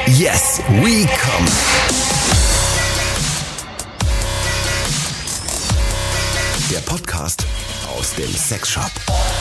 Yes, we come. Der Podcast aus dem Sexshop.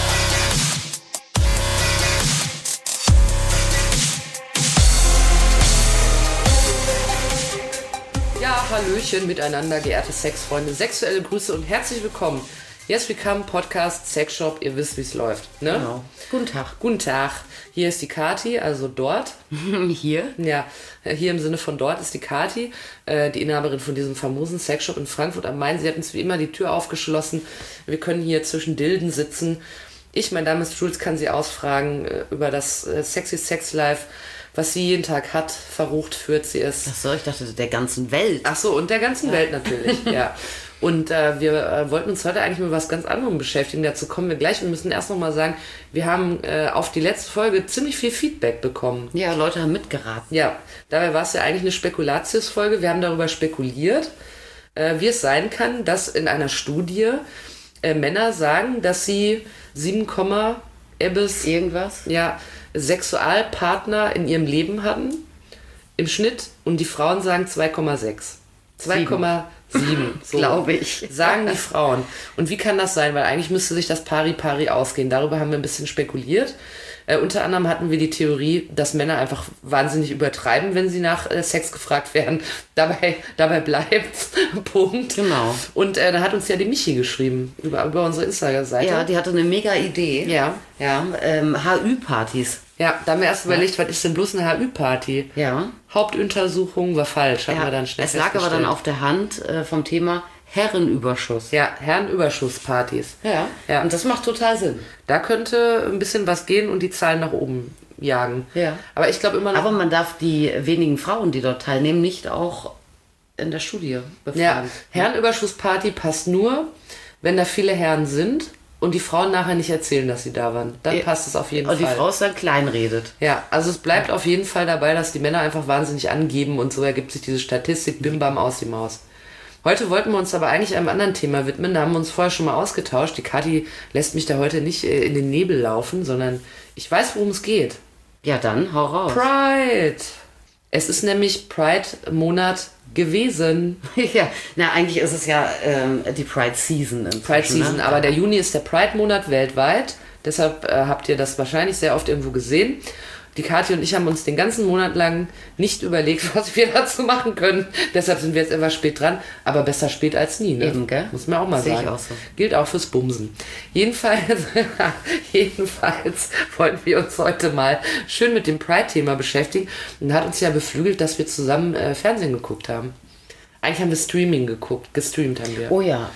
Ja, hallöchen miteinander, geehrte Sexfreunde. Sexuelle Grüße und herzlich willkommen. Yes, we come, Podcast, Sexshop, ihr wisst, wie es läuft. Ne? Genau. Guten Tag. Guten Tag. Hier ist die Kati, also dort. Hier? Ja, hier im Sinne von dort ist die Kati, die Inhaberin von diesem famosen Sexshop in Frankfurt am Main. Sie hat uns wie immer die Tür aufgeschlossen. Wir können hier zwischen Dilden sitzen. Ich, mein Name ist Jules, kann sie ausfragen über das sexy Sex-Life, was sie jeden Tag hat, verrucht, führt sie es. Ach so, ich dachte der ganzen Welt. Ach so, und der ganzen Welt natürlich, ja. Und wir wollten uns heute eigentlich mit was ganz anderem beschäftigen. Dazu kommen wir gleich und müssen erst noch mal sagen, wir haben auf die letzte Folge ziemlich viel Feedback bekommen. Ja, Leute haben mitgeraten. Ja, dabei war es ja eigentlich eine Spekulatius-Folge. Wir haben darüber spekuliert, wie es sein kann, dass in einer Studie Männer sagen, dass sie 7, irgendwas? Ja, Sexualpartner in ihrem Leben hatten, im Schnitt, und die Frauen sagen 2,6. 2,7, so glaube ich. sagen die Frauen. Und wie kann das sein? Weil eigentlich müsste sich das pari-pari ausgehen. Darüber haben wir ein bisschen spekuliert. Unter anderem hatten wir die Theorie, dass Männer einfach wahnsinnig übertreiben, wenn sie nach Sex gefragt werden. Dabei bleibt's. Punkt. Genau. Und da hat uns ja die Michi geschrieben über unsere Instagram-Seite. Ja, die hatte eine mega Idee. Ja. Ja, HÜ-Partys. Ja, da haben wir erst überlegt, was ist denn bloß eine HÜ-Party? Ja. Hauptuntersuchung war falsch, haben wir dann schnell Es lag aber dann auf der Hand vom Thema Herrenüberschuss. Ja, Herrenüberschusspartys. Ja. Ja. Und das macht total Sinn. Da könnte ein bisschen was gehen und die Zahlen nach oben jagen. Ja. Aber ich glaube immer noch... Aber man darf die wenigen Frauen, die dort teilnehmen, nicht auch in der Studie befragen. Ja, Herrenüberschussparty passt nur, wenn da viele Herren sind und die Frauen nachher nicht erzählen, dass sie da waren. Dann passt es auf jeden Fall. Und die Frau ist dann kleinredet. Ja, also es bleibt auf jeden Fall dabei, dass die Männer einfach wahnsinnig angeben und so ergibt sich diese Statistik, bim bam, aus die Maus. Heute wollten wir uns aber eigentlich einem anderen Thema widmen, da haben wir uns vorher schon mal ausgetauscht. Die Kathi lässt mich da heute nicht in den Nebel laufen, sondern ich weiß, worum es geht. Ja, dann hau raus. Pride! Es ist nämlich Pride-Monat gewesen. Ja, na eigentlich ist es ja die Pride-Season. Pride-Season, ne? aber der Juni ist der Pride-Monat weltweit. Deshalb habt ihr das wahrscheinlich sehr oft irgendwo gesehen. Die Kathi und ich haben uns den ganzen Monat lang nicht überlegt, was wir dazu machen können. Deshalb sind wir jetzt etwas spät dran. Aber besser spät als nie, ne? Eben, gell? Muss man auch mal Sehe sagen. ich auch so. Gilt auch fürs Bumsen. Jedenfalls wollten wir uns heute mal schön mit dem Pride-Thema beschäftigen. Und hat uns ja beflügelt, dass wir zusammen Fernsehen geguckt haben. Eigentlich haben wir Streaming geguckt. Gestreamt haben wir. Oh ja.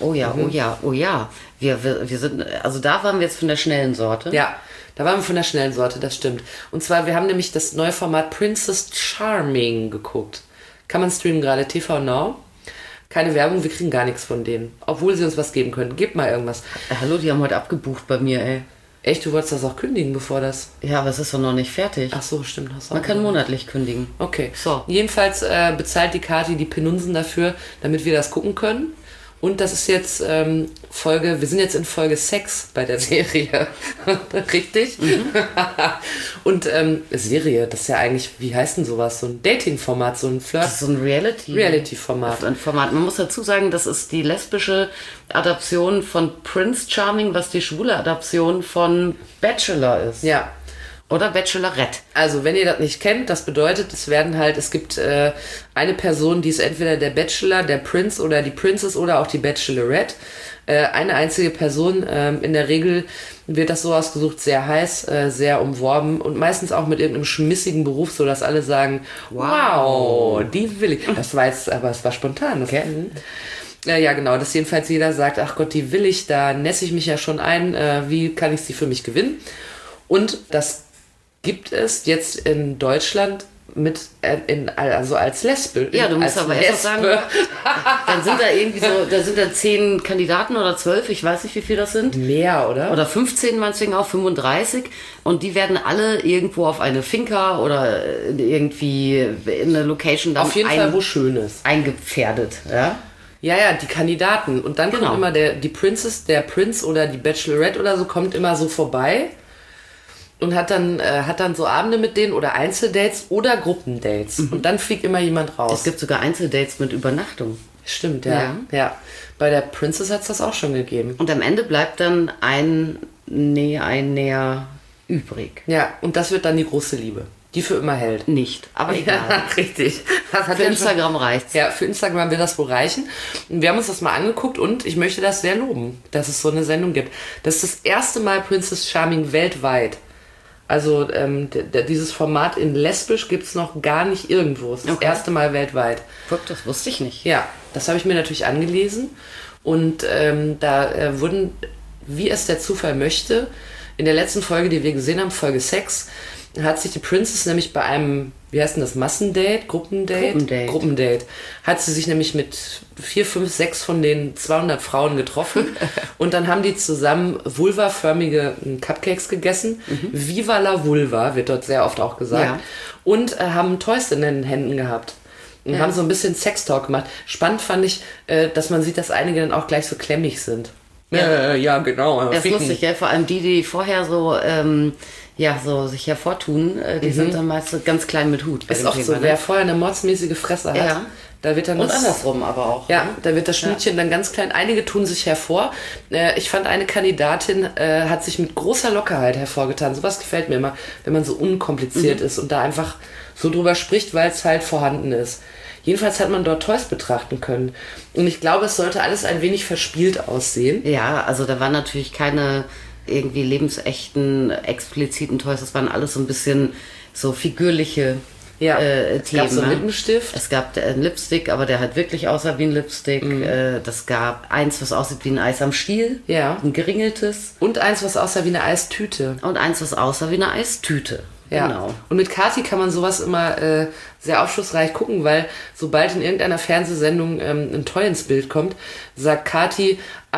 Wir sind, also da waren wir jetzt von der schnellen Sorte. Ja, da waren wir von der schnellen Sorte, das stimmt. Und zwar, wir haben nämlich das neue Format Princess Charming geguckt. Kann man streamen gerade, TV Now. Keine Werbung, wir kriegen gar nichts von denen. Obwohl sie uns was geben können. Gebt mal irgendwas. Hallo, die haben heute abgebucht bei mir, ey. Echt, du wolltest das auch kündigen, bevor das... Ja, aber es ist doch noch nicht fertig. Ach so, stimmt. Hast du Man auch kann gesagt. monatlich kündigen. Okay. So. Jedenfalls bezahlt die Kathi die Penunsen dafür, damit wir das gucken können. Und das ist jetzt wir sind jetzt in Folge 6 bei der Serie. Richtig? Mhm. Und Serie, das ist ja eigentlich, wie heißt denn sowas? So ein Dating-Format, so ein Flirt. Das ist so ein Reality-Format. Ein Format. Man muss dazu sagen, das ist die lesbische Adaption von Prince Charming, was die schwule Adaption von Bachelor ist. Ja. Oder Bachelorette. Also, wenn ihr das nicht kennt, das bedeutet, es gibt eine Person, die ist entweder der Bachelor, der Prince oder die Princess oder auch die Bachelorette. Eine einzige Person, in der Regel wird das so ausgesucht, sehr heiß, sehr umworben und meistens auch mit irgendeinem schmissigen Beruf, so dass alle sagen, wow, die will ich. Das war jetzt, aber es war spontan. Okay. Ja, genau, dass jedenfalls jeder sagt, ach Gott, die will ich, da nässe ich mich ja schon ein, wie kann ich sie für mich gewinnen? Und das gibt es jetzt in Deutschland also als Lesbe. Ja, du musst aber erst sagen, dann sind da irgendwie da sind da 10 Kandidaten oder 12, ich weiß nicht, wie viel das sind. Mehr, oder? Oder 15, meinetwegen auch 35. Und die werden alle irgendwo auf eine Finca oder irgendwie in eine Location dann auf jeden Fall, wo schön ist. Eingepferdet, ja. Ja, die Kandidaten. Und dann kommt immer die Princess, der Prinz oder die Bachelorette oder so, kommt immer so vorbei und hat dann so Abende mit denen oder Einzeldates oder Gruppendates. Und dann fliegt immer jemand raus. Es gibt sogar Einzeldates mit Übernachtung. Stimmt, ja. Bei der Princess hat es das auch schon gegeben. Und am Ende bleibt dann ein Näher übrig. Ja, und das wird dann die große Liebe, die für immer hält. Nicht, aber egal. Ja, richtig. Das hat Für Instagram reicht's. Ja, für Instagram will das wohl reichen. Und wir haben uns das mal angeguckt und ich möchte das sehr loben, dass es so eine Sendung gibt. Das ist das erste Mal Princess Charming weltweit. Also dieses Format in lesbisch gibt es noch gar nicht irgendwo. Es ist das erste Mal weltweit. Guck, das wusste ich nicht. Ja, das habe ich mir natürlich angelesen. Und da wurden, wie es der Zufall möchte, in der letzten Folge, die wir gesehen haben, Folge 6, hat sich die Princess nämlich bei einem, wie heißt denn das, Massendate? Gruppendate. Hat sie sich nämlich mit 4, 5, 6 von den 200 Frauen getroffen und dann haben die zusammen vulvaförmige Cupcakes gegessen. Viva la Vulva, wird dort sehr oft auch gesagt. Ja. Und haben Toys in den Händen gehabt. Und haben so ein bisschen Sextalk gemacht. Spannend fand ich, dass man sieht, dass einige dann auch gleich so klemmig sind. Ja, genau. Das ist lustig, ja. Vor allem die vorher so, so sich hervortun, die sind dann meist so ganz klein mit Hut. Ist auch so, wer vorher eine mordsmäßige Fresse hat, da wird dann und andersrum aber auch. Ja, da wird das Schnittchen dann ganz klein. Einige tun sich hervor. Ich fand, eine Kandidatin hat sich mit großer Lockerheit hervorgetan. Sowas gefällt mir immer, wenn man so unkompliziert ist und da einfach so drüber spricht, weil es halt vorhanden ist. Jedenfalls hat man dort Toys betrachten können. Und ich glaube, es sollte alles ein wenig verspielt aussehen. Ja, also da waren natürlich keine irgendwie lebensechten, expliziten Toys. Das waren alles so ein bisschen so figürliche Themen. Es gab so einen Lippenstift. Es gab einen Lipstick, aber der halt wirklich aussah wie ein Lipstick. Das gab eins, was aussieht wie ein Eis am Stiel. Ja. Ein geringeltes. Und eins, was aussah wie eine Eistüte. Und eins, was aussah wie eine Eistüte. Ja. Genau. Und mit Kathi kann man sowas immer sehr aufschlussreich gucken, weil sobald in irgendeiner Fernsehsendung ein Toy ins Bild kommt, sagt Kathi,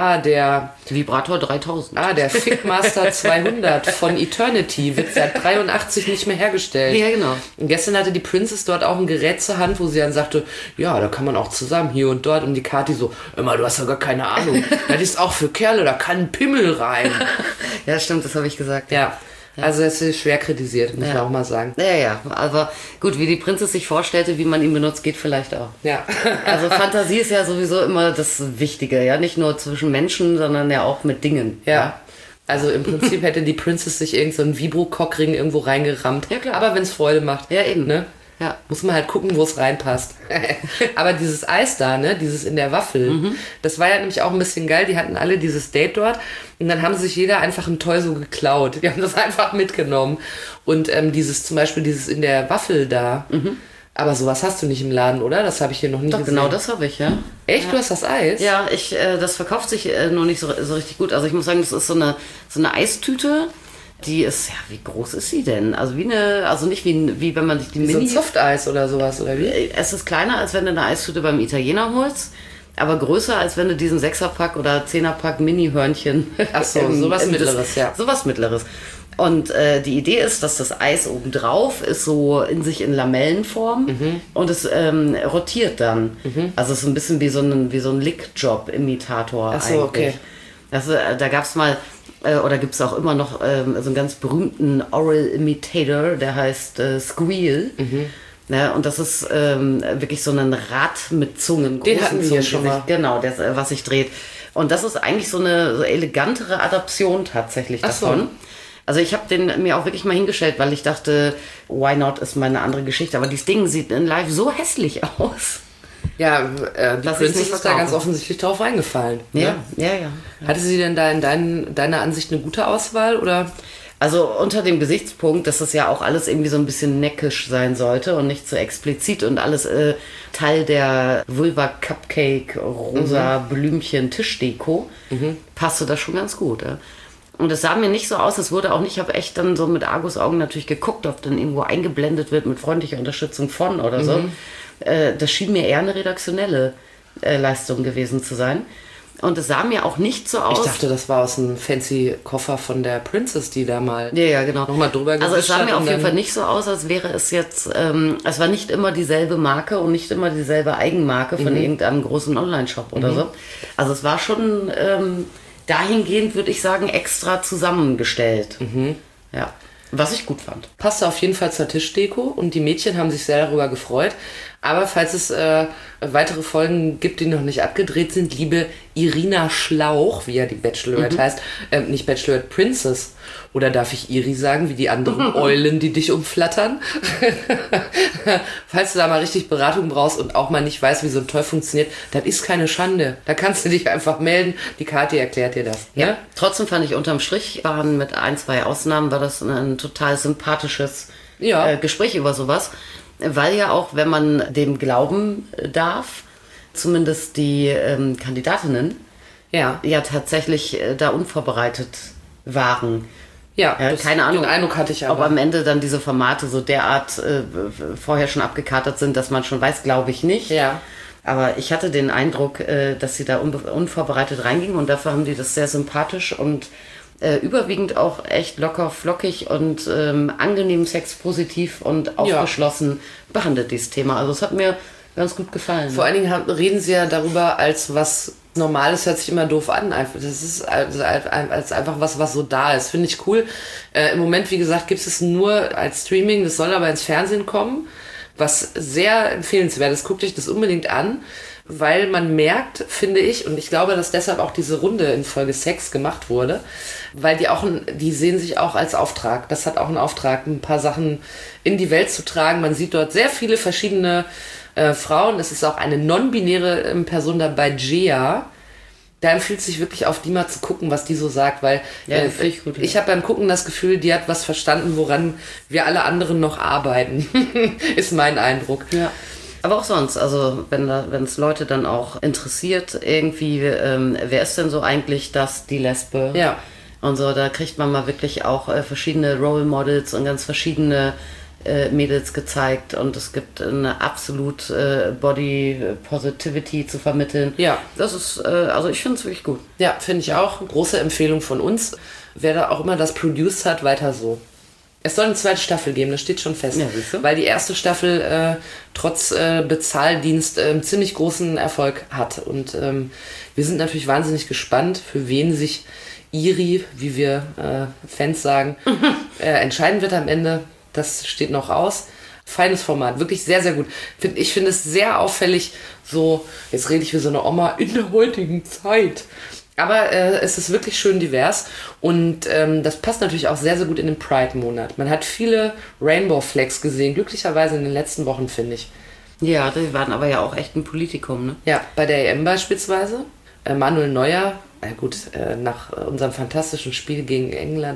der Vibrator 3000. Der Fickmaster 200 von Eternity wird seit 83 nicht mehr hergestellt. Ja, genau. Und gestern hatte die Princess dort auch ein Gerät zur Hand, wo sie dann sagte, ja, da kann man auch zusammen hier und dort. Und die Kathi so, immer, du hast ja gar keine Ahnung. Das ist auch für Kerle, da kann ein Pimmel rein. Ja, stimmt, das habe ich gesagt. Ja. Also es ist schwer kritisiert, muss man auch mal sagen. Ja, aber gut, wie die Prinzessin sich vorstellte, wie man ihn benutzt, geht vielleicht auch. Ja. Also Fantasie ist ja sowieso immer das Wichtige, ja, nicht nur zwischen Menschen, sondern ja auch mit Dingen. Ja. Also im Prinzip hätte die Princess sich irgend so einen Vibro-Cockring irgendwo reingerammt. Ja, klar. Aber wenn es Freude macht. Ja, eben. Ne? Ja. Muss man halt gucken, wo es reinpasst. Aber dieses Eis da, ne, dieses in der Waffel, das war ja nämlich auch ein bisschen geil. Die hatten alle dieses Date dort und dann haben sich jeder einfach ein Toy so geklaut. Die haben das einfach mitgenommen. Und zum Beispiel dieses in der Waffel da. Aber sowas hast du nicht im Laden, oder? Das habe ich hier noch nie gesehen. Genau, das habe ich, ja. Echt? Ja. Du hast das Eis? Ja, das verkauft sich noch nicht so richtig gut. Also ich muss sagen, das ist so eine Eistüte. Die ist, ja, wie groß ist sie denn? Also nicht wie wenn man sich die Mini... So ein Softeis oder sowas, oder wie? Es ist kleiner, als wenn du eine Eistüte beim Italiener holst, aber größer, als wenn du diesen 6er-Pack oder 10er-Pack Mini-Hörnchen... Ach so, sowas Mittleres, ja. Sowas Mittleres. Und die Idee ist, dass das Eis obendrauf ist so in sich in Lamellenform und es rotiert dann. Also es ist ein bisschen wie so ein Lickjob-Imitator. Ach so, okay. Da gab es mal... oder gibt es auch immer noch so einen ganz berühmten Oral Imitator, der heißt Squeal. Ja, und das ist wirklich so ein Rad mit Zungen. Den hatten wir hier schon mal. Genau, was sich dreht. Und das ist eigentlich so eine so elegantere Adaption tatsächlich davon. So. Also ich habe den mir auch wirklich mal hingestellt, weil ich dachte, why not ist mal eine andere Geschichte. Aber dieses Ding sieht in live so hässlich aus. Ja, die Princess ist da ganz offensichtlich drauf reingefallen. Ja. Hatte sie denn da in deiner Ansicht eine gute Auswahl, oder? Also unter dem Gesichtspunkt, dass das ja auch alles irgendwie so ein bisschen neckisch sein sollte und nicht so explizit und alles Teil der Vulva-Cupcake, rosa Blümchen, Tischdeko, passte das schon ganz gut. Ja. Und es sah mir nicht so aus, es wurde auch nicht, ich habe echt dann so mit Argusaugen natürlich geguckt, ob dann irgendwo eingeblendet wird mit freundlicher Unterstützung von oder so. Das schien mir eher eine redaktionelle Leistung gewesen zu sein. Und es sah mir auch nicht so aus. Ich dachte, das war aus einem fancy Koffer von der Princess, die da mal genau. nochmal drüber gewischt hat. Also es sah mir auf jeden Fall nicht so aus, als wäre es jetzt, es war nicht immer dieselbe Marke und nicht immer dieselbe Eigenmarke von irgendeinem großen Online-Shop oder so. Also es war schon dahingehend, würde ich sagen, extra zusammengestellt. Ja. Was ich gut fand. Passte auf jeden Fall zur Tischdeko und die Mädchen haben sich sehr darüber gefreut. Aber falls es weitere Folgen gibt, die noch nicht abgedreht sind, liebe Irina Schlauch, wie ja die Bachelorette heißt, nicht Bachelorette, Princess. Oder darf ich Iri sagen, wie die anderen Eulen, die dich umflattern? Falls du da mal richtig Beratung brauchst und auch mal nicht weißt, wie so ein Toy funktioniert, das ist keine Schande. Da kannst du dich einfach melden. Die Kathi erklärt dir das. Ja. Ne? Trotzdem fand ich unterm Strich, waren mit 1, 2 Ausnahmen, war das ein total sympathisches Gespräch über sowas. Weil ja auch, wenn man dem glauben darf, zumindest die Kandidatinnen ja tatsächlich da unvorbereitet waren. Ja, keine Ahnung, den Eindruck hatte ich ob am Ende dann diese Formate so derart vorher schon abgekatert sind, dass man schon weiß, glaube ich nicht. Ja. Aber ich hatte den Eindruck, dass sie da unvorbereitet reingingen und dafür haben die das sehr sympathisch und überwiegend auch echt locker, flockig und angenehm sexpositiv und aufgeschlossen behandelt, dieses Thema. Also es hat mir ganz gut gefallen. Vor allen Dingen reden sie ja darüber als was Normales, hört sich immer doof an. Das ist als einfach was so da ist. Finde ich cool. Im Moment, wie gesagt, gibt es nur als Streaming. Das soll aber ins Fernsehen kommen, was sehr empfehlenswert ist. Guckt euch das unbedingt an, weil man merkt, finde ich, und ich glaube, dass deshalb auch diese Runde in Folge 6 gemacht wurde, weil die sehen sich auch als Auftrag. Das hat auch einen Auftrag, ein paar Sachen in die Welt zu tragen. Man sieht dort sehr viele verschiedene Frauen. Es ist auch eine non-binäre Person dabei, Jea. Da empfiehlt es sich wirklich auf die mal zu gucken, was die so sagt, weil ich habe beim Gucken das Gefühl, die hat was verstanden, woran wir alle anderen noch arbeiten. Ist mein Eindruck. Ja. Aber auch sonst, also wenn es Leute dann auch interessiert, irgendwie, wer ist denn so eigentlich die Lesbe? Ja. Und so, da kriegt man mal wirklich auch verschiedene Role Models und ganz verschiedene Mädels gezeigt und es gibt eine absolut Body Positivity zu vermitteln. Ja. Das ist, also ich finde es wirklich gut. Ja, finde ich auch. Große Empfehlung von uns. Wer da auch immer das produced hat, weiter so. Es soll eine zweite Staffel geben, das steht schon fest. Ja, siehst du? Weil die erste Staffel trotz Bezahldienst ziemlich großen Erfolg hat. Und wir sind natürlich wahnsinnig gespannt, für wen sich Iri, wie wir Fans sagen, entscheiden wird am Ende. Das steht noch aus. Feines Format, wirklich sehr, sehr gut. Ich finde es sehr auffällig, so, jetzt rede ich wie so eine Oma, in der heutigen Zeit. Aber es ist wirklich schön divers und das passt natürlich auch sehr, sehr gut in den Pride-Monat. Man hat viele Rainbow Flags gesehen, glücklicherweise in den letzten Wochen, finde ich. Ja, die waren aber ja auch echt ein Politikum, ne? Ja, bei der EM beispielsweise. Manuel Neuer, nach unserem fantastischen Spiel gegen England,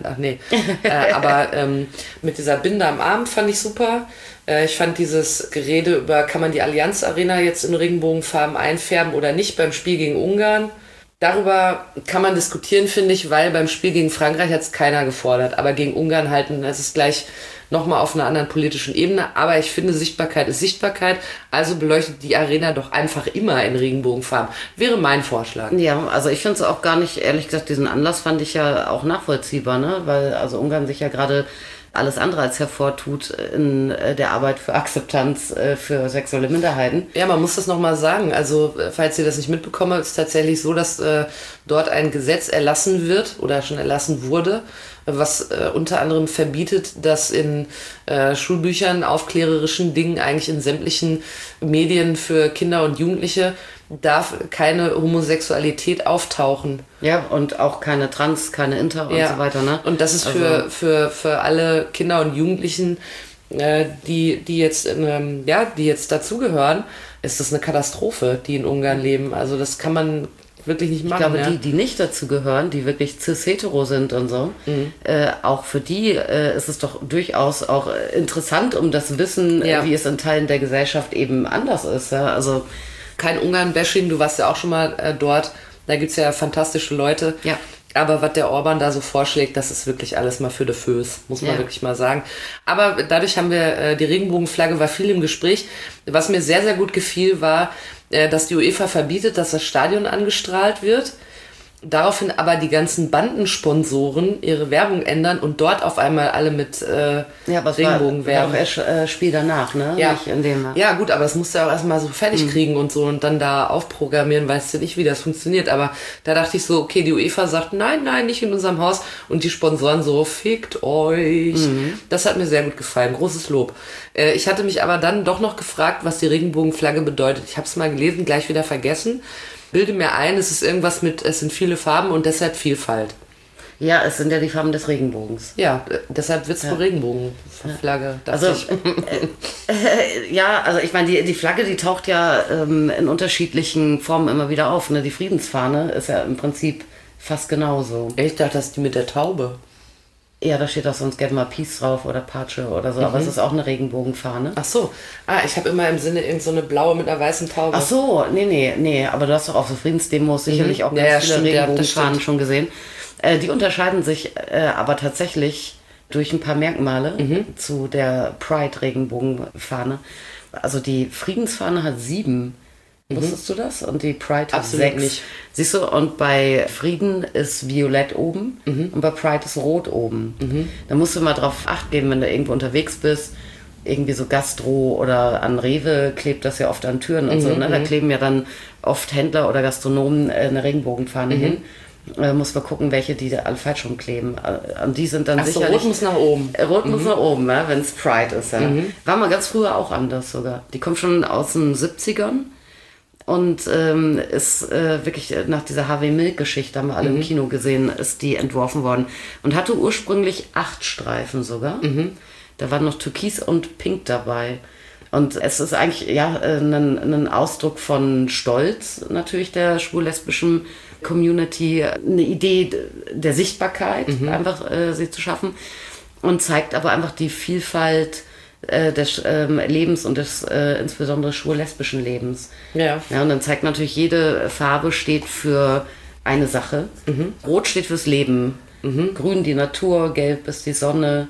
aber mit dieser Binde am Arm fand ich super. Ich fand dieses Gerede über, kann man die Allianz Arena jetzt in Regenbogenfarben einfärben oder nicht beim Spiel gegen Ungarn. Darüber kann man diskutieren, finde ich, weil beim Spiel gegen Frankreich hat es keiner gefordert, aber gegen Ungarn halten, das ist gleich nochmal auf einer anderen politischen Ebene. Aber ich finde, Sichtbarkeit ist Sichtbarkeit, also beleuchtet die Arena doch einfach immer in Regenbogenfarben. Wäre mein Vorschlag. Ja, also ich finde es auch gar nicht, ehrlich gesagt, diesen Anlass fand ich ja auch nachvollziehbar, ne? Weil also Ungarn sich ja gerade alles andere als hervortut in der Arbeit für Akzeptanz für sexuelle Minderheiten. Ja, man muss das nochmal sagen. Also, falls ihr das nicht mitbekommen habt, ist es tatsächlich so, dass dort ein Gesetz erlassen wird oder schon erlassen wurde, was unter anderem verbietet, dass in Schulbüchern, aufklärerischen Dingen, eigentlich in sämtlichen Medien für Kinder und Jugendliche darf keine Homosexualität auftauchen. Ja, und auch keine Trans, keine Inter und so weiter, ne? Und das ist für alle Kinder und Jugendlichen, die jetzt dazugehören, ist das eine Katastrophe, die in Ungarn leben. Also das kann man wirklich nicht machen. Ich glaube, die nicht dazu gehören, die wirklich cis-hetero sind und so, auch für die ist es doch durchaus auch interessant, um das Wissen, wie es in Teilen der Gesellschaft eben anders ist. Ja? Also kein Ungarn-Bashing, du warst ja auch schon mal dort, da gibt's ja fantastische Leute. Ja. Aber was der Orban da so vorschlägt, das ist wirklich alles mal für de Föß, muss man wirklich mal sagen. Aber dadurch haben wir, die Regenbogenflagge war viel im Gespräch. Was mir sehr, sehr gut gefiel, war, dass die UEFA verbietet, dass das Stadion angestrahlt wird. Daraufhin aber die ganzen Bandensponsoren ihre Werbung ändern und dort auf einmal alle mit Regenbogen werben. Ja, aber es war auch erst Spiel danach, ne? Ja. Nicht in dem, Ja gut, aber das musst du ja auch erstmal so fertig kriegen und so und dann da aufprogrammieren, weißt du nicht, wie das funktioniert. Aber da dachte ich so, okay, die UEFA sagt, nein, nicht in unserem Haus. Und die Sponsoren so, fickt euch. Das hat mir sehr gut gefallen, großes Lob. Ich hatte mich aber dann doch noch gefragt, was die Regenbogenflagge bedeutet. Ich habe es mal gelesen, gleich wieder vergessen. Bilde mir ein, es ist irgendwas mit, es sind viele Farben und deshalb Vielfalt. Ja, es sind ja die Farben des Regenbogens. Ja, deshalb wird es eine Regenbogenflagge. Also, also ich meine, die Flagge, die taucht ja in unterschiedlichen Formen immer wieder auf. Ne? Die Friedensfahne ist ja im Prinzip fast genauso. Ich dachte, das ist die mit der Taube. Ja, da steht auch sonst gerne mal Peace drauf oder Pace oder so, aber es ist auch eine Regenbogenfahne. Ach so. Ich habe immer im Sinne irgend so eine blaue mit einer weißen Taube. Ach so, nee, aber du hast doch auf so Friedensdemos sicherlich auch ganz viele Regenbogenfahnen schon gesehen. Die unterscheiden sich aber tatsächlich durch ein paar Merkmale zu der Pride-Regenbogenfahne. Also die Friedensfahne hat 7. Wusstest du das? Und die Pride hat Absolut 6. nicht. Siehst du, und bei Frieden ist Violett oben und bei Pride ist Rot oben. Da musst du mal drauf Acht geben, wenn du irgendwo unterwegs bist, irgendwie so Gastro oder an Rewe klebt das ja oft an Türen und so. Ne? Da kleben ja dann oft Händler oder Gastronomen eine Regenbogenfahne hin. Muss man gucken, welche die da alle falsch rumkleben. Und die sind dann sicherlich... Rot muss nach oben. Rot muss nach oben, ne? Wenn es Pride ist. Ja. War mal ganz früher auch anders sogar. Die kommt schon aus den 70ern. Und ist wirklich nach dieser Harvey Milk-Geschichte, haben wir alle im Kino gesehen, ist die entworfen worden. Und hatte ursprünglich 8 Streifen sogar. Da waren noch Türkis und Pink dabei. Und es ist eigentlich ein Ausdruck von Stolz natürlich der schwul-lesbischen Community. Eine Idee der Sichtbarkeit, einfach sie zu schaffen. Und zeigt aber einfach die Vielfalt des Lebens und des insbesondere schwul-lesbischen Lebens. Ja, und dann zeigt natürlich, jede Farbe steht für eine Sache. Rot steht fürs Leben, Grün die Natur, Gelb ist die Sonne,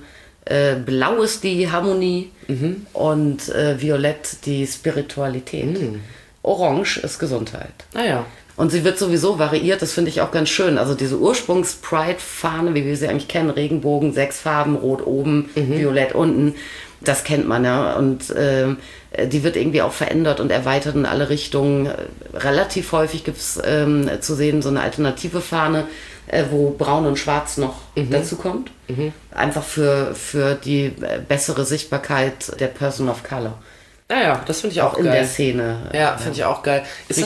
Blau ist die Harmonie und Violett die Spiritualität. Orange ist Gesundheit. Ja. Und sie wird sowieso variiert, das finde ich auch ganz schön. Also diese Ursprungs-Pride-Fahne, wie wir sie eigentlich kennen, Regenbogen, 6 Farben, Rot oben, Violett unten, das kennt man ja. Und die wird irgendwie auch verändert und erweitert in alle Richtungen. Relativ häufig gibt es zu sehen so eine alternative Fahne, wo Braun und Schwarz noch dazu kommt. Einfach für die bessere Sichtbarkeit der Person of Color. Ja, das finde ich auch geil. In der Szene. Ja, finde ich auch geil. Ist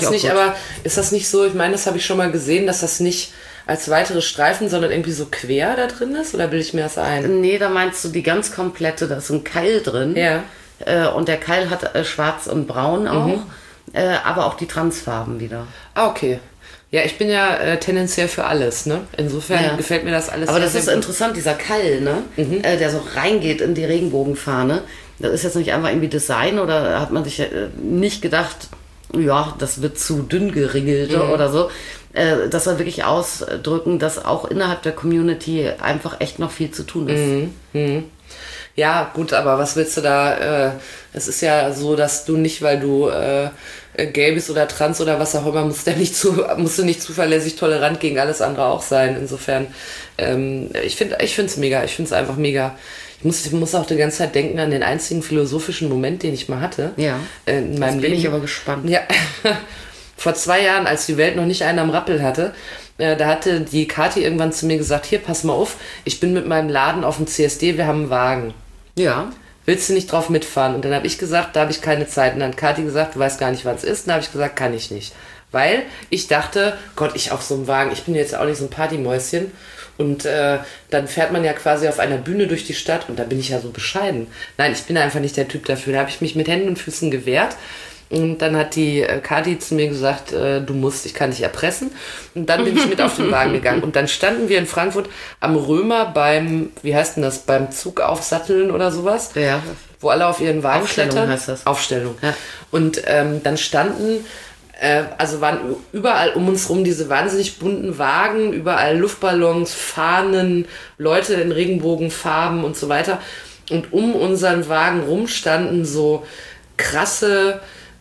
das nicht so, ich meine, das habe ich schon mal gesehen, dass das nicht als weitere Streifen, sondern irgendwie so quer da drin ist? Oder bilde ich mir das ein? Nee, da meinst du die ganz komplette, da ist ein Keil drin. Ja. Und der Keil hat schwarz und braun auch, aber auch die Transfarben wieder. Ah, okay. Ja, ich bin ja tendenziell für alles, ne? Insofern gefällt mir das alles. Aber das ist interessant, dieser Keil, ne? Der so reingeht in die Regenbogenfahne. Das ist jetzt nicht einfach irgendwie Design oder hat man sich nicht gedacht, ja, das wird zu dünn geringelt oder so. Das soll wirklich ausdrücken, dass auch innerhalb der Community einfach echt noch viel zu tun ist. Ja, gut, aber was willst du da? Es ist ja so, dass du nicht, weil du gay bist oder trans oder was auch immer, musst du nicht zuverlässig tolerant gegen alles andere auch sein. Insofern, ich finde es mega. Ich finde es einfach mega. Ich muss auch die ganze Zeit denken an den einzigen philosophischen Moment, den ich mal hatte. Ja. In meinem Leben. Bin ich aber gespannt. Ja. Vor 2 Jahren, als die Welt noch nicht einen am Rappel hatte, da hatte die Kathi irgendwann zu mir gesagt, hier, pass mal auf, ich bin mit meinem Laden auf dem CSD, wir haben einen Wagen. Ja. Willst du nicht drauf mitfahren? Und dann habe ich gesagt, da habe ich keine Zeit. Und dann hat Kathi gesagt, du weißt gar nicht, was es ist. Und dann habe ich gesagt, kann ich nicht. Weil ich dachte, Gott, ich auf so einem Wagen, ich bin jetzt auch nicht so ein Partymäuschen. Und dann fährt man ja quasi auf einer Bühne durch die Stadt und da bin ich ja so bescheiden. Nein, ich bin einfach nicht der Typ dafür. Da habe ich mich mit Händen und Füßen gewehrt. Und dann hat die Kathi zu mir gesagt, du musst, ich kann dich erpressen. Und dann bin ich mit auf den Wagen gegangen. Und dann standen wir in Frankfurt am Römer beim, wie heißt denn das, beim Zug aufsatteln oder sowas. Ja. Wo alle auf ihren Wagen Aufstellung klettern. heißt das. Aufstellung. Ja. Und dann standen... waren überall um uns rum diese wahnsinnig bunten Wagen, überall Luftballons, Fahnen, Leute in Regenbogenfarben und so weiter. Und um unseren Wagen rum standen so krasse,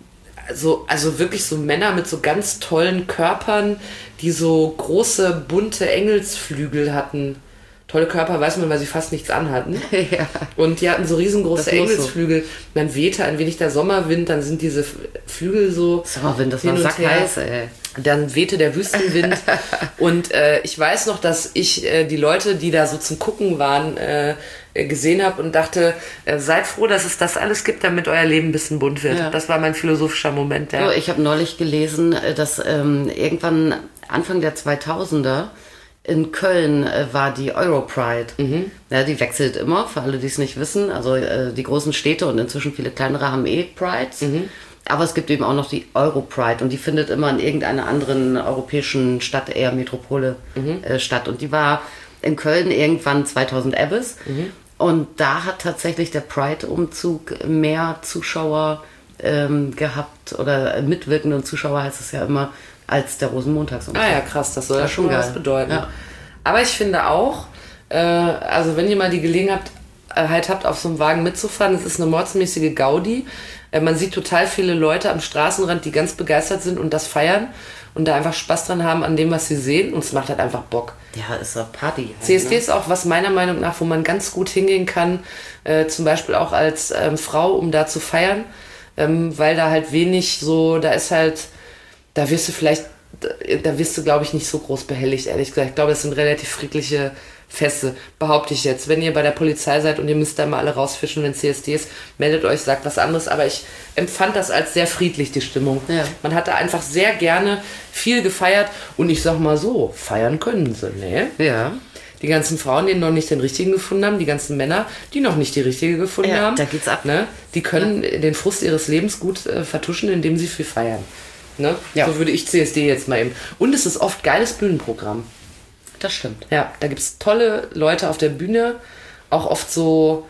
also wirklich so Männer mit so ganz tollen Körpern, die so große, bunte Engelsflügel hatten. Tolle Körper weiß man, weil sie fast nichts anhatten. Ja. Und die hatten so riesengroße Engelsflügel. So. Dann wehte ein wenig der Sommerwind, dann sind diese Flügel so... Sommerwind, das war sackheiß, ey. Dann wehte der Wüstenwind. Und ich weiß noch, dass ich die Leute, die da so zum Gucken waren, gesehen habe und dachte, seid froh, dass es das alles gibt, damit euer Leben ein bisschen bunt wird. Ja. Das war mein philosophischer Moment. Ja. So, ich habe neulich gelesen, dass irgendwann Anfang der 2000er in Köln war die Europride. Ja, die wechselt immer, für alle, die es nicht wissen. Also die großen Städte und inzwischen viele kleinere haben Prides. Aber es gibt eben auch noch die Europride und die findet immer in irgendeiner anderen europäischen Stadt, eher Metropole, statt. Und die war in Köln irgendwann 2011. Und da hat tatsächlich der Pride-Umzug mehr Zuschauer gehabt oder mitwirkende Zuschauer heißt es ja immer, als der Rosenmontagsumzug. Ah ja, krass, das soll ja schon was bedeuten. Ja. Aber ich finde auch, also wenn ihr mal die Gelegenheit habt, auf so einem Wagen mitzufahren, es ist eine mordsmäßige Gaudi. Man sieht total viele Leute am Straßenrand, die ganz begeistert sind und das feiern und da einfach Spaß dran haben an dem, was sie sehen und es macht halt einfach Bock. Ja, ist eine Party. Halt, CSD ist auch was meiner Meinung nach, wo man ganz gut hingehen kann, zum Beispiel auch als Frau, um da zu feiern, weil da halt wenig so, da wirst du glaube ich nicht so groß behelligt, ehrlich gesagt. Ich glaube, das sind relativ friedliche Feste, behaupte ich jetzt. Wenn ihr bei der Polizei seid und ihr müsst da mal alle rausfischen, wenn CSD ist, meldet euch, sagt was anderes. Aber ich empfand das als sehr friedlich, die Stimmung. Ja. Man hatte einfach sehr gerne viel gefeiert. Und ich sag mal so, feiern können sie, ne? Ja. Die ganzen Frauen, die noch nicht den richtigen gefunden haben, die ganzen Männer, die noch nicht die richtige gefunden haben. Da geht's ab. Ne? Die können den Frust ihres Lebens gut vertuschen, indem sie viel feiern. Ne? Ja. So würde ich CSD jetzt mal eben. Und es ist oft geiles Bühnenprogramm. Das stimmt. Ja, da gibt es tolle Leute auf der Bühne. Auch oft so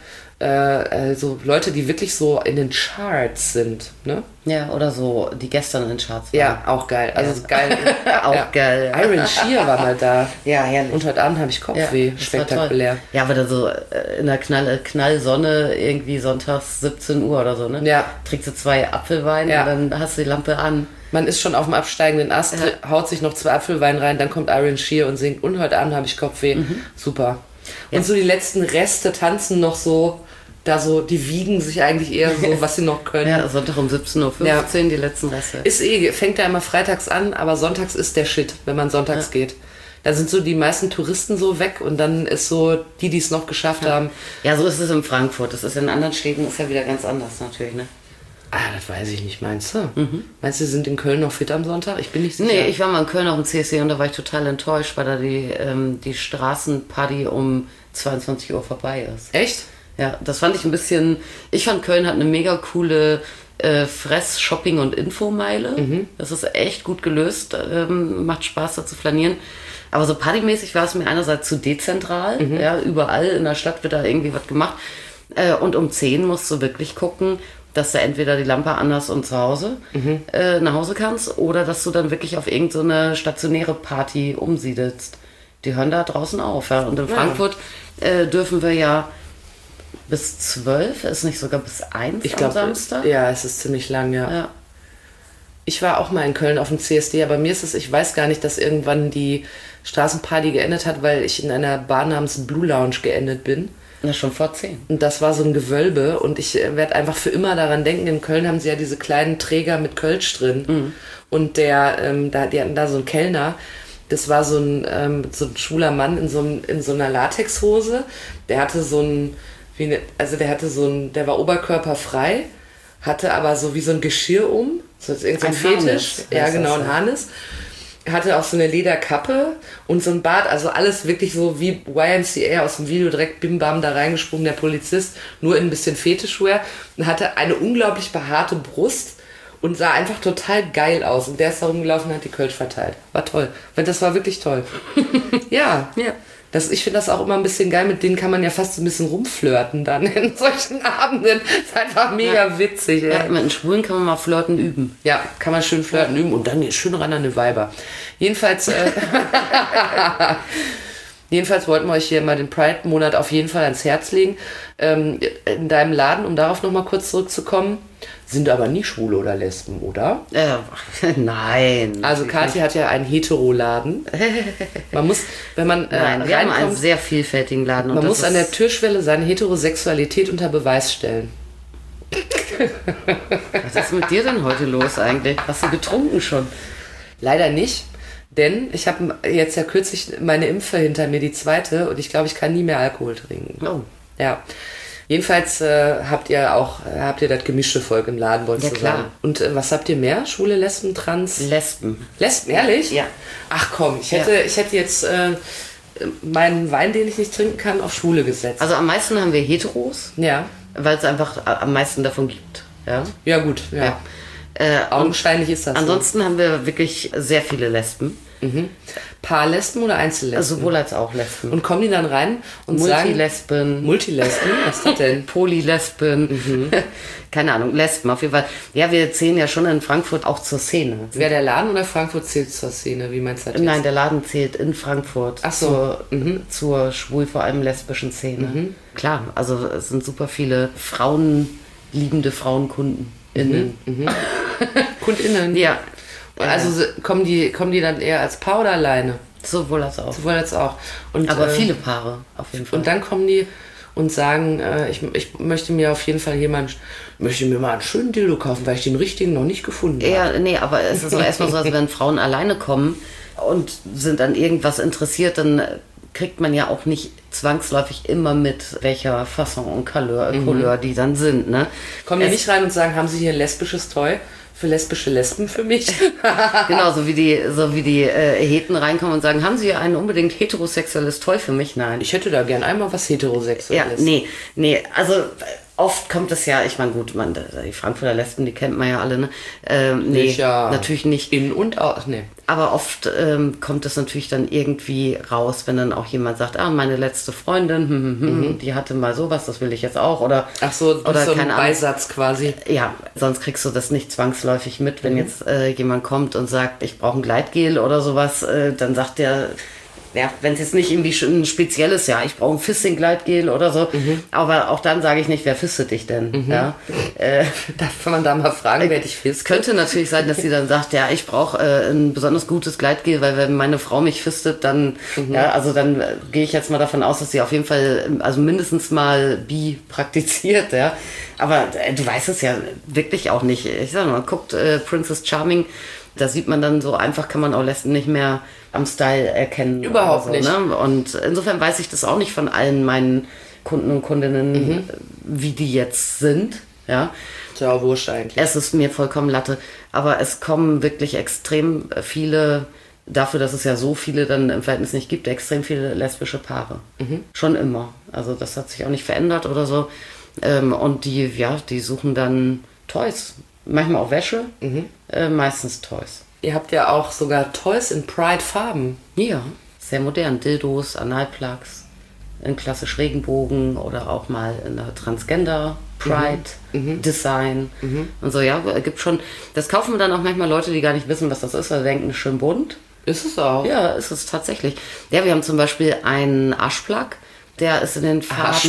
Leute, die wirklich so in den Charts sind. Ne? Ja, oder so, die gestern in den Charts waren. Ja, auch geil. Also geil. Auch geil. Iron Shear war mal da. Ja, herrlich. Und heute Abend habe ich Kopfweh. Ja, spektakulär. Ja, aber da so in der Knallsonne irgendwie sonntags 17 Uhr oder so, ne? Ja. Trinkst du 2 Apfelwein und dann hast du die Lampe an. Man ist schon auf dem absteigenden Ast, haut sich noch 2 Apfelwein rein, dann kommt Iron Shear und singt und heute Abend habe ich Kopfweh. Super. Und so die letzten Reste tanzen noch so, da so, die wiegen sich eigentlich eher so, was sie noch können. Ja, Sonntag um 17.15 Uhr die letzten Reste. Fängt ja immer freitags an, aber sonntags ist der Shit, wenn man sonntags geht. Da sind so die meisten Touristen so weg und dann ist so die es noch geschafft haben. Ja, so ist es in Frankfurt. Das ist in anderen Städten ist ja wieder ganz anders natürlich, ne? Ah, das weiß ich nicht, meinst du? Meinst du, sie sind in Köln noch fit am Sonntag? Ich bin nicht sicher. Nee, ich war mal in Köln auf dem CSD und da war ich total enttäuscht, weil da die Straßenparty um 22 Uhr vorbei ist. Echt? Ja, das fand ich ein bisschen... Ich fand, Köln hat eine mega coole Fress-, Shopping- und Infomeile. Das ist echt gut gelöst. Macht Spaß, da zu flanieren. Aber so partymäßig war es mir einerseits zu dezentral. Ja, überall in der Stadt wird da irgendwie was gemacht. Und um 10 musst du wirklich gucken, dass du entweder die Lampe anders und zu Hause nach Hause kannst oder dass du dann wirklich auf irgendeine stationäre Party umsiedelst. Die hören da draußen auf. Ja? Und in Frankfurt dürfen wir ja bis 12, ist nicht sogar bis 1 am Samstag? Ja, es ist ziemlich lang, ja. Ich war auch mal in Köln auf dem CSD, aber mir ist es, ich weiß gar nicht, dass irgendwann die Straßenparty geendet hat, weil ich in einer Bar namens Blue Lounge geendet bin. Ja, schon vor 10. Und das war so ein Gewölbe und ich werde einfach für immer daran denken, in Köln haben sie ja diese kleinen Träger mit Kölsch drin. Und die hatten da so einen Kellner, das war so ein schwuler Mann in so einer Latexhose, der war oberkörperfrei, hatte aber so wie so ein Geschirr so irgendein Fetisch. Ja, genau, ein Harnis. Hatte auch so eine Lederkappe und so ein Bart, also alles wirklich so wie YMCA aus dem Video, direkt bim bam da reingesprungen, der Polizist, nur in ein bisschen Fetischwear und hatte eine unglaublich behaarte Brust und sah einfach total geil aus und der ist da rumgelaufen und hat die Kölsch verteilt. War toll, das war wirklich toll. Ja. Ich finde das auch immer ein bisschen geil, mit denen kann man ja fast so ein bisschen rumflirten dann in solchen Abenden. Ist einfach mega witzig. Ja, mit den Schwulen kann man mal flirten üben. Ja, kann man schön flirten üben und dann schön ran an eine Weiber. Jedenfalls, Jedenfalls wollten wir euch hier mal den Pride-Monat auf jeden Fall ans Herz legen. In deinem Laden, um darauf nochmal kurz zurückzukommen, sind aber nie Schwule oder Lesben, oder? Nein. Also Kathi hat ja einen Hetero-Laden. Man muss, wenn man Nein, wir haben einen sehr vielfältigen Laden. Man muss an der Türschwelle seine Heterosexualität unter Beweis stellen. Was ist mit dir denn heute los eigentlich? Hast du getrunken schon? Leider nicht. Denn ich habe jetzt ja kürzlich meine Impfe hinter mir, die zweite, und ich glaube, ich kann nie mehr Alkohol trinken. Oh. Ja. Jedenfalls habt ihr das gemischte Volk im Laden, wolltest du sagen. Und was habt ihr mehr? Schwule, Lesben, Trans? Lesben. Lesben, ehrlich? Ja. Ach komm, ich hätte jetzt meinen Wein, den ich nicht trinken kann, auf Schwule gesetzt. Also am meisten haben wir Heteros, Ja. weil es einfach am meisten davon gibt. Ja, Ja gut, ja. Augenscheinlich ist das Ansonsten haben wir wirklich sehr viele Lesben. Paar-Lesben oder Einzellesben? Sowohl als auch Lesben. Und kommen die dann rein und sagen... Multilesben? Was ist das denn? Polylesben. Keine Ahnung, Lesben auf jeden Fall. Ja, wir zählen ja schon in Frankfurt auch zur Szene. Wer der Laden oder Frankfurt zählt zur Szene? Wie meinst du das jetzt? Nein, der Laden zählt in Frankfurt Ach so. zur schwul, vor allem lesbischen Szene. Klar, also es sind super viele liebende Frauenkunden. KundInnen? Ja. Also kommen die dann eher als Paar oder alleine? Sowohl als auch. Sowohl als auch. Und, Aber viele Paare auf jeden Fall. Und dann kommen die und sagen, ich möchte mir auf jeden Fall mal einen schönen Dildo kaufen, weil ich den richtigen noch nicht gefunden habe. Ja, nee, aber es ist auch erstmal so, als wenn Frauen alleine kommen und sind an irgendwas interessiert, dann kriegt man ja auch nicht zwangsläufig immer mit, welcher Fasson und Couleur die dann sind. Ne? Kommen die nicht rein und sagen, haben Sie hier ein lesbisches Toy für lesbische Lesben für mich? Genau, so wie die Heten reinkommen und sagen, haben Sie ein unbedingt heterosexuelles Toy für mich? Nein. Ich hätte da gern einmal was Heterosexuelles. Ja, nee, also oft kommt es ja, ich meine gut, die Frankfurter Lesben, die kennt man ja alle, ne? Nee, ja. Natürlich nicht. In und aus, nee. Aber oft kommt es natürlich dann irgendwie raus, wenn dann auch jemand sagt, meine letzte Freundin, die hatte mal sowas, das will ich jetzt auch. Oder, ach so, oder so ein keine Beisatz quasi. Ja, sonst kriegst du das nicht zwangsläufig mit, wenn jetzt jemand kommt und sagt, ich brauche ein Gleitgel oder sowas, dann sagt der... Ja, wenn es jetzt nicht irgendwie ein spezielles, ich brauche ein Fisting-Gleitgel oder so, aber auch dann sage ich nicht, wer fistet dich denn? Ja? Darf man da mal fragen, wer dich fistet? Es könnte natürlich sein, dass sie dann sagt, ich brauche ein besonders gutes Gleitgel, weil wenn meine Frau mich fistet, dann, dann gehe ich jetzt mal davon aus, dass sie auf jeden Fall, also mindestens mal bi praktiziert, ja. Aber du weißt es ja wirklich auch nicht. Ich sag mal, guckt Princess Charming, da sieht man dann so einfach, kann man auch Lesben nicht mehr am Style erkennen. Überhaupt so, nicht. Ne? Und insofern weiß ich das auch nicht von allen meinen Kunden und Kundinnen, wie die jetzt sind. Ja, ja, wurscht eigentlich. Es ist mir vollkommen Latte. Aber es kommen wirklich extrem viele, dafür, dass es ja so viele dann im Verhältnis nicht gibt, extrem viele lesbische Paare. Schon immer. Also das hat sich auch nicht verändert oder so. Und die suchen dann Toys. Manchmal auch Wäsche, meistens Toys. Ihr habt ja auch sogar Toys in Pride-Farben. Ja, sehr modern. Dildos, Analplugs, in klassisch Regenbogen oder auch mal in der Transgender Pride-Design. Und so, gibt schon. Das kaufen dann auch manchmal Leute, die gar nicht wissen, was das ist, weil sie denken, schön bunt. Ist es auch? Ja, ist es tatsächlich. Ja, wir haben zum Beispiel einen Arschplug, der ist in den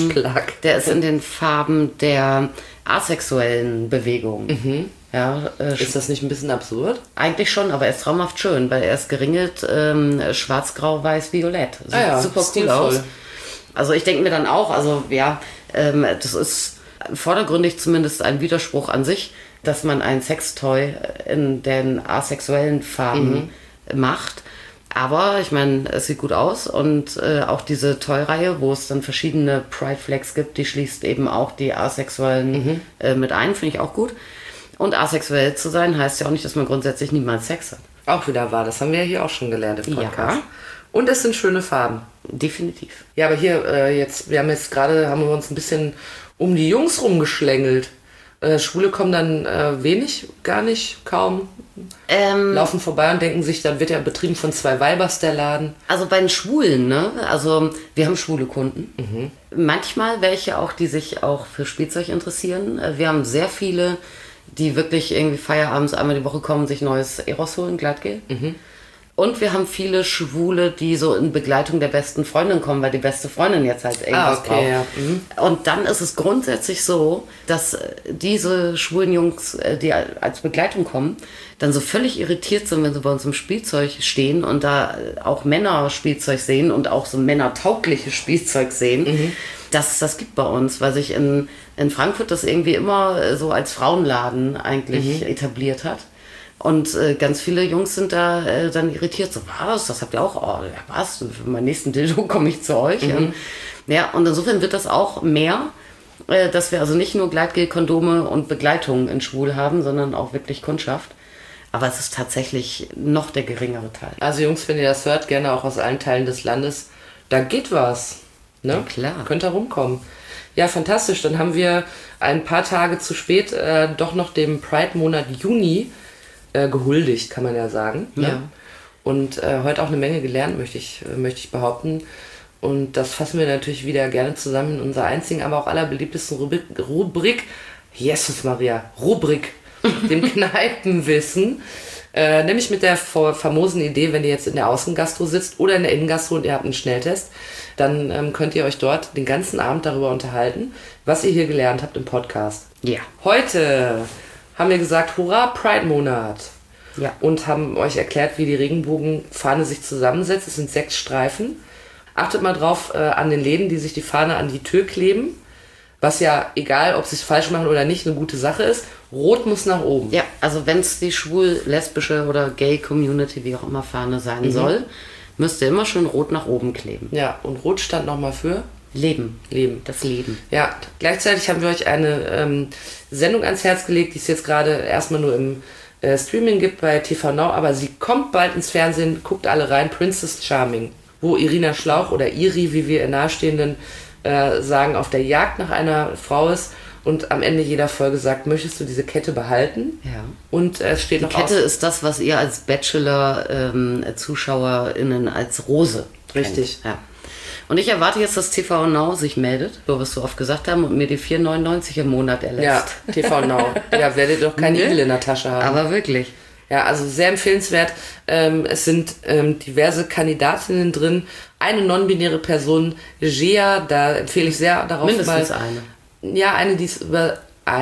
Farben der asexuellen Bewegung. Ja, ist das nicht ein bisschen absurd? Eigentlich schon, aber er ist traumhaft schön, weil er ist geringelt schwarz, grau, weiß, violett. Sieht super cool aus. Also ich denke mir dann auch, das ist vordergründig zumindest ein Widerspruch an sich, dass man ein Sextoy in den asexuellen Farben macht. Aber ich meine, es sieht gut aus und auch diese Toy-Reihe, wo es dann verschiedene Pride-Flags gibt, die schließt eben auch die Asexuellen mit ein, finde ich auch gut. Und asexuell zu sein heißt ja auch nicht, dass man grundsätzlich niemals Sex hat. Auch wieder wahr, das haben wir hier auch schon gelernt im Podcast. Ja. Und es sind schöne Farben. Definitiv. Ja, aber hier, haben wir uns ein bisschen um die Jungs rumgeschlängelt. Schwule kommen dann wenig, gar nicht, kaum. Laufen vorbei und denken sich, dann wird ja betrieben von 2 Weibers der Laden. Also bei den Schwulen, ne? Also wir haben schwule Kunden. Manchmal welche auch, die sich auch für Spielzeug interessieren. Wir haben sehr viele, die wirklich irgendwie feierabends einmal die Woche kommen, sich neues Eros holen, Gleitgel. Und wir haben viele Schwule, die so in Begleitung der besten Freundin kommen, weil die beste Freundin jetzt halt irgendwas braucht. Ja. Und dann ist es grundsätzlich so, dass diese schwulen Jungs, die als Begleitung kommen, dann so völlig irritiert sind, wenn sie bei uns im Spielzeug stehen und da auch Männerspielzeug sehen und auch so männertaugliches Spielzeug sehen. Das gibt bei uns, weil sich in Frankfurt das irgendwie immer so als Frauenladen eigentlich etabliert hat. Und ganz viele Jungs sind da dann irritiert. So, was? Das habt ihr auch? Oh, ja, was? Für meinen nächsten Dildo komme ich zu euch. Und insofern wird das auch mehr, dass wir also nicht nur Gleitgel, Kondome und Begleitung in schwul haben, sondern auch wirklich Kundschaft. Aber es ist tatsächlich noch der geringere Teil. Also Jungs, wenn ihr das hört, gerne auch aus allen Teilen des Landes, da geht was. Ne? Ja, klar. Könnt ihr rumkommen. Ja, fantastisch. Dann haben wir ein paar Tage zu spät doch noch dem Pride-Monat Juni gehuldigt, kann man ja sagen. Ne? Ja. Und heute auch eine Menge gelernt, möchte ich behaupten. Und das fassen wir natürlich wieder gerne zusammen in unserer einzigen, aber auch allerbeliebtesten Rubrik, Jesus Maria, dem Kneipenwissen. Nämlich mit der famosen Idee, wenn ihr jetzt in der Außengastro sitzt oder in der Innengastro und ihr habt einen Schnelltest, dann könnt ihr euch dort den ganzen Abend darüber unterhalten, was ihr hier gelernt habt im Podcast. Ja. Heute haben wir gesagt, hurra, Pride-Monat. Ja. Und haben euch erklärt, wie die Regenbogenfahne sich zusammensetzt. Es sind 6 Streifen. Achtet mal drauf an den Läden, die sich die Fahne an die Tür kleben. Was ja, egal ob sie es falsch machen oder nicht, eine gute Sache ist. Rot muss nach oben. Ja, also wenn es die schwul-lesbische oder Gay-Community, wie auch immer, Fahne sein soll, müsst ihr immer schön rot nach oben kleben. Ja, und Rot stand nochmal für? Leben. Leben. Das Leben. Ja, gleichzeitig haben wir euch eine Sendung ans Herz gelegt, die es jetzt gerade erstmal nur im Streaming gibt bei TV Now, aber sie kommt bald ins Fernsehen, guckt alle rein, Princess Charming, wo Irina Schlauch oder Iri, wie wir ihr Nahestehenden sagen, auf der Jagd nach einer Frau ist und am Ende jeder Folge sagt, möchtest du diese Kette behalten? Ja. Und es steht Die noch Kette ist das, was ihr als Bachelor-ZuschauerInnen als Rose Richtig. kennt. Ja. Und ich erwarte jetzt, dass TV Now sich meldet, so was wir oft gesagt haben, und mir die 4,99 im Monat erlässt. Ja, TV Now. Ja, werdet doch keinen Igel in der Tasche haben. Aber wirklich. Ja, also sehr empfehlenswert. Es sind diverse Kandidatinnen drin. Eine non-binäre Person, Gea, da empfehle ich sehr darauf Mindestens mal. eine. Ja, eine, die ist über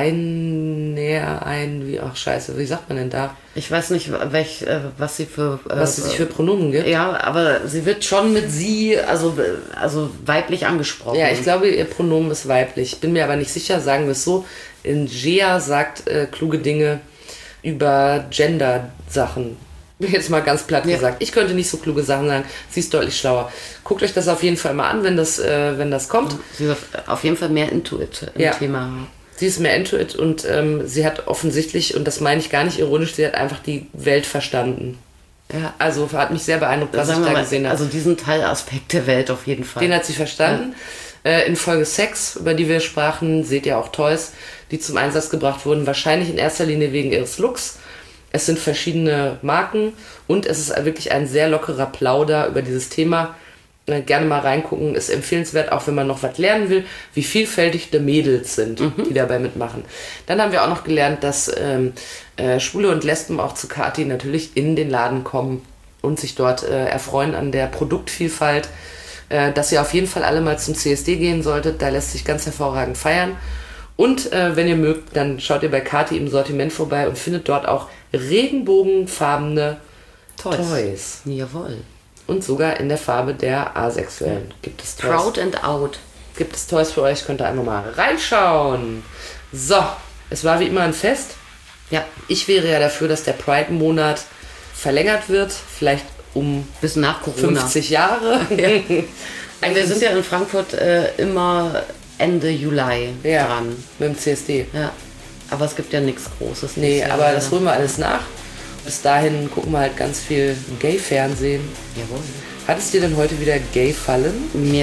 wie sagt man denn da? Ich weiß nicht, was sie für... Was sie sich für Pronomen gibt. Ja, aber sie wird schon mit sie, also weiblich angesprochen. Ja, ich glaube, ihr Pronomen ist weiblich. Bin mir aber nicht sicher, sagen wir es so. Gea sagt kluge Dinge über Gender-Sachen. Jetzt mal ganz platt gesagt. Ich könnte nicht so kluge Sachen sagen. Sie ist deutlich schlauer. Guckt euch das auf jeden Fall mal an, wenn das kommt. Sie ist auf jeden Fall mehr Intuit im Thema. Sie ist mehr Intuit und sie hat offensichtlich, und das meine ich gar nicht ironisch, sie hat einfach die Welt verstanden. Ja, also hat mich sehr beeindruckt, was ich da gesehen habe. Also diesen Teilaspekt der Welt auf jeden Fall. Den hat sie verstanden. Ja. In Folge 6, über die wir sprachen, seht ihr auch Toys, die zum Einsatz gebracht wurden. Wahrscheinlich in erster Linie wegen ihres Looks. Es sind verschiedene Marken und es ist wirklich ein sehr lockerer Plauder über dieses Thema. Gerne mal reingucken, ist empfehlenswert, auch wenn man noch was lernen will, wie vielfältig die Mädels sind, die dabei mitmachen. Dann haben wir auch noch gelernt, dass Schwule und Lesben auch zu Kati natürlich in den Laden kommen und sich dort erfreuen an der Produktvielfalt, dass ihr auf jeden Fall alle mal zum CSD gehen solltet, da lässt sich ganz hervorragend feiern. Und wenn ihr mögt, dann schaut ihr bei Kati im Sortiment vorbei und findet dort auch regenbogenfarbene Toys. Jawohl. Und sogar in der Farbe der Asexuellen gibt es Toys. Proud and out. Gibt es Toys für euch, könnt ihr einfach mal reinschauen. So, es war wie immer ein Fest. Ja. Ich wäre ja dafür, dass der Pride-Monat verlängert wird, vielleicht um bis nach Corona. 50 Jahre. Ja. Wir sind ja in Frankfurt immer Ende Juli dran. Mit dem CSD. Ja. Aber es gibt ja nichts Großes. Nee, aber das holen wir alles nach. Bis dahin gucken wir halt ganz viel Gay-Fernsehen. Jawohl. Hat es dir denn heute wieder gay fallen? Mir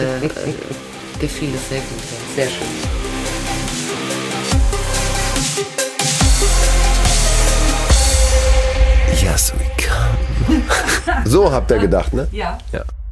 gefiel es sehr gut. Ja. Sehr schön. Yes, we come. So habt ihr gedacht, ne? Ja. Ja.